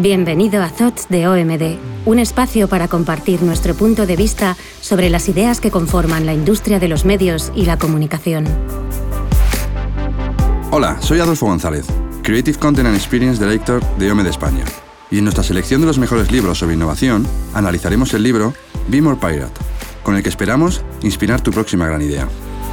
Bienvenido a Thoughts de OMD, un espacio para compartir nuestro punto de vista sobre las ideas que conforman la industria de los medios y la comunicación. Hola, soy Adolfo González, Creative Content and Experience Director de OMD España. Y en nuestra selección de los mejores libros sobre innovación, analizaremos el libro Be More Pirate, con el que esperamos inspirar tu próxima gran idea.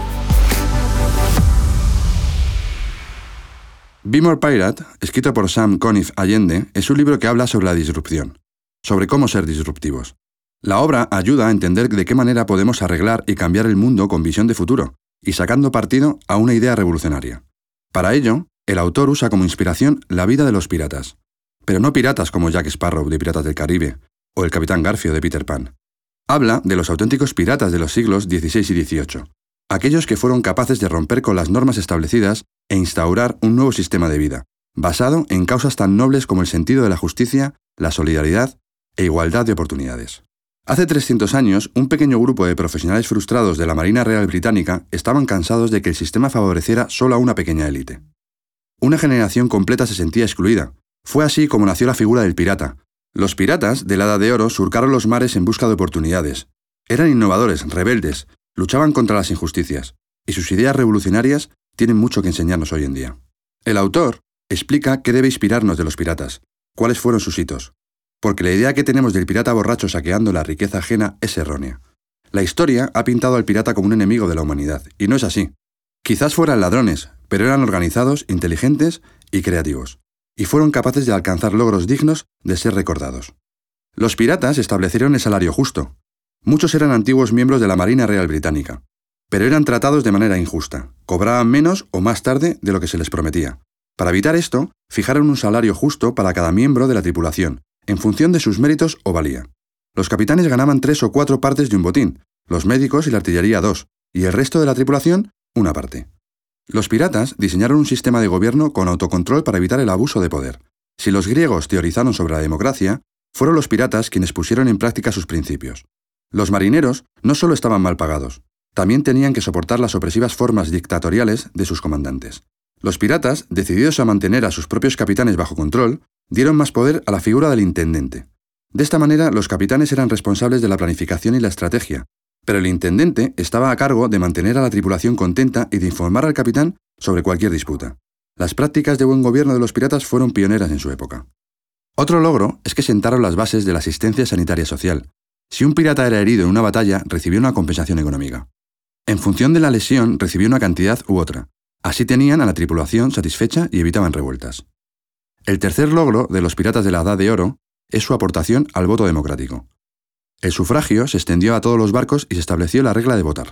Be More Pirate, escrito por Sam Conniff Allende, es un libro que habla sobre la disrupción, sobre cómo ser disruptivos. La obra ayuda a entender de qué manera podemos arreglar y cambiar el mundo con visión de futuro, y sacando partido a una idea revolucionaria. Para ello, el autor usa como inspiración la vida de los piratas, pero no piratas como Jack Sparrow de Piratas del Caribe, o el Capitán Garfio de Peter Pan. Habla de los auténticos piratas de los siglos XVI y XVIII, aquellos que fueron capaces de romper con las normas establecidas e instaurar un nuevo sistema de vida, basado en causas tan nobles como el sentido de la justicia, la solidaridad e igualdad de oportunidades. Hace 300 años, un pequeño grupo de profesionales frustrados de la Marina Real Británica estaban cansados de que el sistema favoreciera solo a una pequeña élite. Una generación completa se sentía excluida. Fue así como nació la figura del pirata. Los piratas de la Edad de Oro surcaron los mares en busca de oportunidades. Eran innovadores, rebeldes, luchaban contra las injusticias, y sus ideas revolucionarias tienen mucho que enseñarnos hoy en día. El autor explica qué debe inspirarnos de los piratas, cuáles fueron sus hitos, porque la idea que tenemos del pirata borracho saqueando la riqueza ajena es errónea. La historia ha pintado al pirata como un enemigo de la humanidad, y no es así. Quizás fueran ladrones, pero eran organizados, inteligentes y creativos, y fueron capaces de alcanzar logros dignos de ser recordados. Los piratas establecieron el salario justo. Muchos eran antiguos miembros de la Marina Real Británica, pero eran tratados de manera injusta, cobraban menos o más tarde de lo que se les prometía. Para evitar esto, fijaron un salario justo para cada miembro de la tripulación, en función de sus méritos o valía. Los capitanes ganaban 3 o 4 partes de un botín, los médicos y la artillería 2, y el resto de la tripulación, una parte. Los piratas diseñaron un sistema de gobierno con autocontrol para evitar el abuso de poder. Si los griegos teorizaron sobre la democracia, fueron los piratas quienes pusieron en práctica sus principios. Los marineros no solo estaban mal pagados, también tenían que soportar las opresivas formas dictatoriales de sus comandantes. Los piratas, decididos a mantener a sus propios capitanes bajo control, dieron más poder a la figura del intendente. De esta manera, los capitanes eran responsables de la planificación y la estrategia, pero el intendente estaba a cargo de mantener a la tripulación contenta y de informar al capitán sobre cualquier disputa. Las prácticas de buen gobierno de los piratas fueron pioneras en su época. Otro logro es que sentaron las bases de la asistencia sanitaria social. Si un pirata era herido en una batalla, recibía una compensación económica. En función de la lesión, recibía una cantidad u otra. Así tenían a la tripulación satisfecha y evitaban revueltas. El tercer logro de los piratas de la Edad de Oro es su aportación al voto democrático. El sufragio se extendió a todos los barcos y se estableció la regla de votar.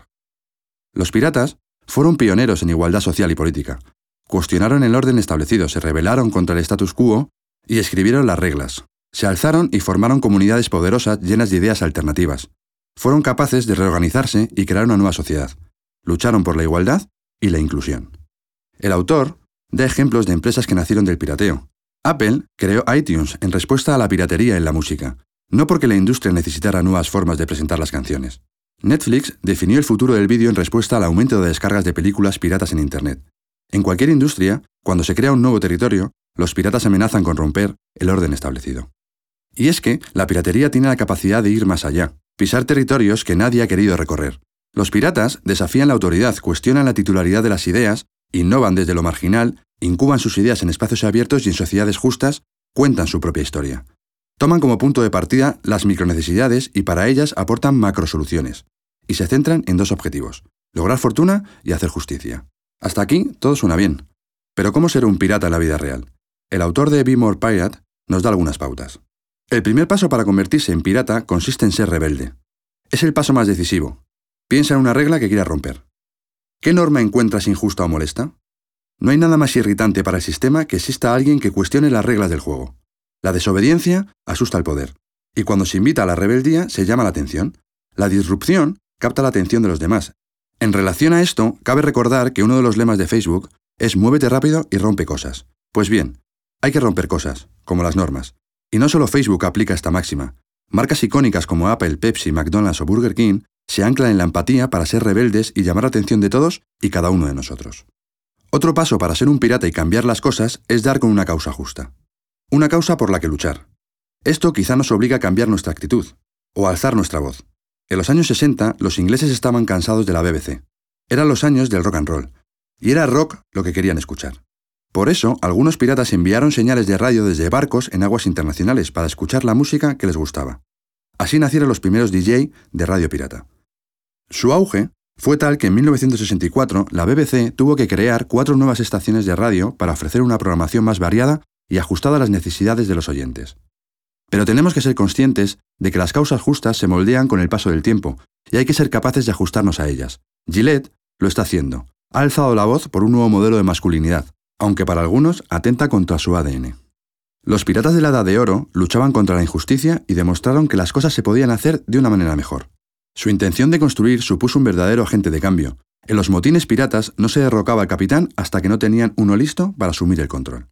Los piratas fueron pioneros en igualdad social y política. Cuestionaron el orden establecido, se rebelaron contra el status quo y escribieron las reglas. Se alzaron y formaron comunidades poderosas llenas de ideas alternativas. Fueron capaces de reorganizarse y crear una nueva sociedad. Lucharon por la igualdad y la inclusión. El autor da ejemplos de empresas que nacieron del pirateo. Apple creó iTunes en respuesta a la piratería en la música, no porque la industria necesitara nuevas formas de presentar las canciones. Netflix definió el futuro del vídeo en respuesta al aumento de descargas de películas piratas en Internet. En cualquier industria, cuando se crea un nuevo territorio, los piratas amenazan con romper el orden establecido. Y es que la piratería tiene la capacidad de ir más allá, pisar territorios que nadie ha querido recorrer. Los piratas desafían la autoridad, cuestionan la titularidad de las ideas, innovan desde lo marginal, incuban sus ideas en espacios abiertos y en sociedades justas, cuentan su propia historia. Toman como punto de partida las micronecesidades y para ellas aportan macrosoluciones. Y se centran en 2 objetivos: lograr fortuna y hacer justicia. Hasta aquí todo suena bien. Pero ¿cómo ser un pirata en la vida real? El autor de Be More Pirate nos da algunas pautas. El primer paso para convertirse en pirata consiste en ser rebelde. Es el paso más decisivo. Piensa en una regla que quieras romper. ¿Qué norma encuentras injusta o molesta? No hay nada más irritante para el sistema que exista alguien que cuestione las reglas del juego. La desobediencia asusta al poder, y cuando se invita a la rebeldía se llama la atención. La disrupción capta la atención de los demás. En relación a esto, cabe recordar que uno de los lemas de Facebook es muévete rápido y rompe cosas. Pues bien, hay que romper cosas, como las normas. Y no solo Facebook aplica esta máxima. Marcas icónicas como Apple, Pepsi, McDonald's o Burger King se anclan en la empatía para ser rebeldes y llamar la atención de todos y cada uno de nosotros. Otro paso para ser un pirata y cambiar las cosas es dar con una causa justa. una causa por la que luchar. Esto quizá nos obliga a cambiar nuestra actitud, o a alzar nuestra voz. En los años 60, los ingleses estaban cansados de la BBC. Eran los años del rock and roll, y era rock lo que querían escuchar. Por eso, algunos piratas enviaron señales de radio desde barcos en aguas internacionales para escuchar la música que les gustaba. Así nacieron los primeros DJ de radio pirata. Su auge fue tal que en 1964 la BBC tuvo que crear 4 nuevas estaciones de radio para ofrecer una programación más variada y ajustada a las necesidades de los oyentes. Pero tenemos que ser conscientes de que las causas justas se moldean con el paso del tiempo y hay que ser capaces de ajustarnos a ellas. Gillette lo está haciendo. Ha alzado la voz por un nuevo modelo de masculinidad, aunque para algunos atenta contra su ADN. Los piratas de la Edad de Oro luchaban contra la injusticia y demostraron que las cosas se podían hacer de una manera mejor. Su intención de construir supuso un verdadero agente de cambio. En los motines piratas no se derrocaba al capitán hasta que no tenían uno listo para asumir el control.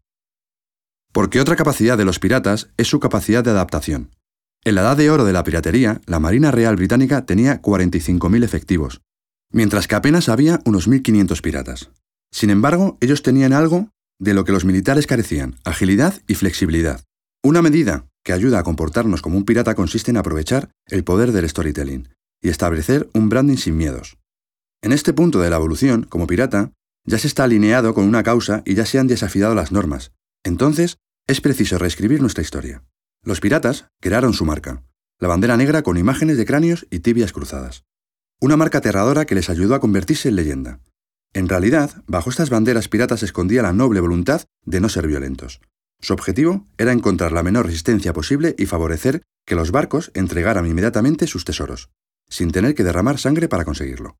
Porque otra capacidad de los piratas es su capacidad de adaptación. En la Edad de Oro de la piratería, la Marina Real Británica tenía 45.000 efectivos, mientras que apenas había unos 1.500 piratas. Sin embargo, ellos tenían algo de lo que los militares carecían: agilidad y flexibilidad. Una medida que ayuda a comportarnos como un pirata consiste en aprovechar el poder del storytelling y establecer un branding sin miedos. En este punto de la evolución, como pirata, ya se está alineado con una causa y ya se han desafiado las normas. Entonces, es preciso reescribir nuestra historia. Los piratas crearon su marca, la bandera negra con imágenes de cráneos y tibias cruzadas. Una marca aterradora que les ayudó a convertirse en leyenda. En realidad, bajo estas banderas piratas se escondía la noble voluntad de no ser violentos. Su objetivo era encontrar la menor resistencia posible y favorecer que los barcos entregaran inmediatamente sus tesoros, sin tener que derramar sangre para conseguirlo.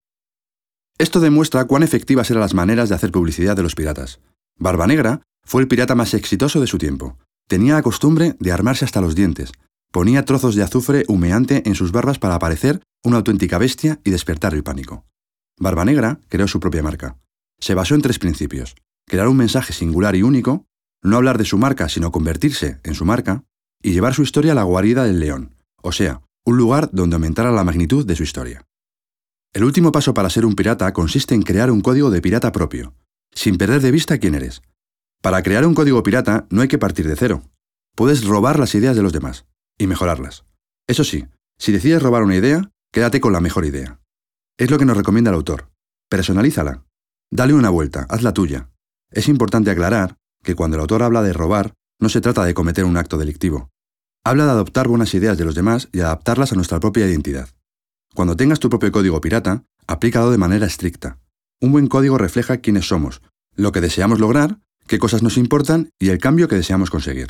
Esto demuestra cuán efectivas eran las maneras de hacer publicidad de los piratas. Barbanegra fue el pirata más exitoso de su tiempo. Tenía la costumbre de armarse hasta los dientes. Ponía trozos de azufre humeante en sus barbas para parecer una auténtica bestia y despertar el pánico. Barbanegra creó su propia marca. Se basó en 3 principios: crear un mensaje singular y único, no hablar de su marca sino convertirse en su marca, y llevar su historia a la guarida del león, o sea, un lugar donde aumentara la magnitud de su historia. El último paso para ser un pirata consiste en crear un código de pirata propio, sin perder de vista quién eres. Para crear un código pirata no hay que partir de cero. Puedes robar las ideas de los demás y mejorarlas. Eso sí, si decides robar una idea, quédate con la mejor idea. Es lo que nos recomienda el autor. Personalízala. Dale una vuelta, hazla tuya. Es importante aclarar que cuando el autor habla de robar, no se trata de cometer un acto delictivo. Habla de adoptar buenas ideas de los demás y adaptarlas a nuestra propia identidad. Cuando tengas tu propio código pirata, aplícalo de manera estricta. Un buen código refleja quiénes somos, lo que deseamos lograr, qué cosas nos importan y el cambio que deseamos conseguir.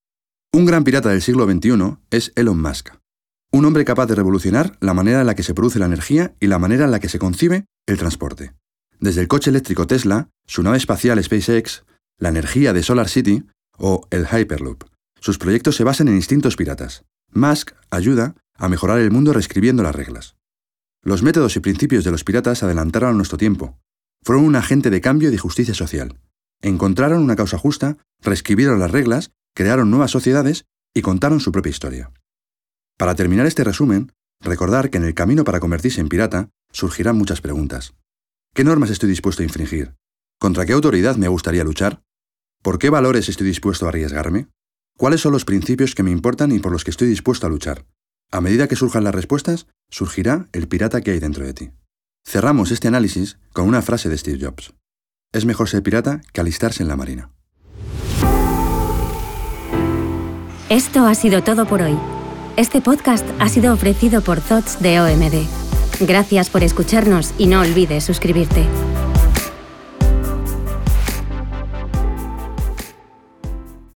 Un gran pirata del siglo XXI es Elon Musk. Un hombre capaz de revolucionar la manera en la que se produce la energía y la manera en la que se concibe el transporte. Desde el coche eléctrico Tesla, su nave espacial SpaceX, la energía de Solar City o el Hyperloop. Sus proyectos se basan en instintos piratas. Musk ayuda a mejorar el mundo reescribiendo las reglas. Los métodos y principios de los piratas se adelantaron a nuestro tiempo. Fueron un agente de cambio y de justicia social. Encontraron una causa justa, reescribieron las reglas, crearon nuevas sociedades y contaron su propia historia. Para terminar este resumen, recordar que en el camino para convertirse en pirata surgirán muchas preguntas. ¿Qué normas estoy dispuesto a infringir? ¿Contra qué autoridad me gustaría luchar? ¿Por qué valores estoy dispuesto a arriesgarme? ¿Cuáles son los principios que me importan y por los que estoy dispuesto a luchar? A medida que surjan las respuestas, surgirá el pirata que hay dentro de ti. Cerramos este análisis con una frase de Steve Jobs. Es mejor ser pirata que alistarse en la marina. Esto ha sido todo por hoy. Este podcast ha sido ofrecido por Thoughts de OMD. Gracias por escucharnos y no olvides suscribirte.